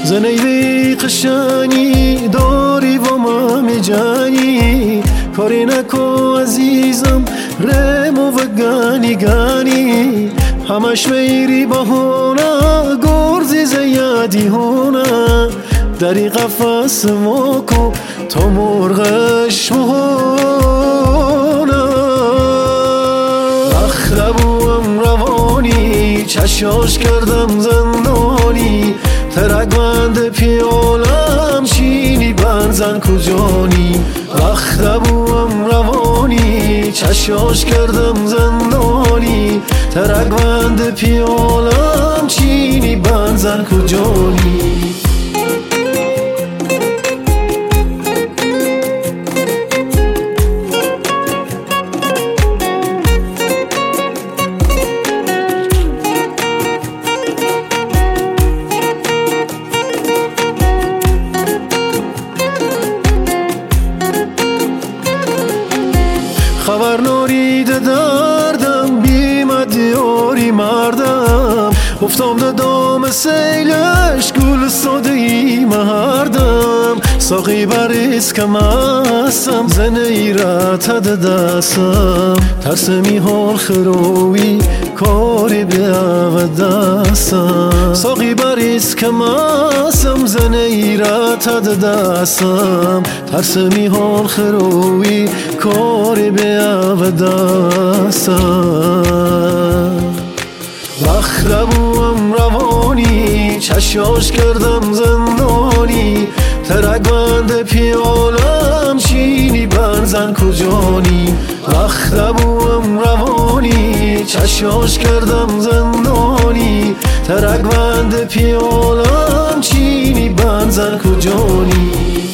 زنیوی قشنگی داری و مامی جانی کاری نکو عزیزم رمو و گانی همش میری بهونه گرزی زیادی هونه دری قفص موکو تو مرغش مهونه اخربوم روانی چشاش کردم زندانی ترکمند پیالم چینی بنزن کجانی اخربوم روانی چشاش کردم زندانی ترکمند پیالم چینی بنزن کجانی خبر نورید دردم بیمد یاری مردم افتام ده دام سیلش گل ساده ای مردم ساقی بریز که مستم زن ایرت دستم ترسمی حال خروی کاری بیاو دستم ساقی بریز که مستم زن ایرت دستم ترسمی حال خروی کاری بیاو دستم اخربوم روانی چشاش کردم زندانی ترکمند پیالم چینی بنزن کجانی اخربوم روانی چشاش کردم زندانی ترکمند پیالم چینی بنزن کجانی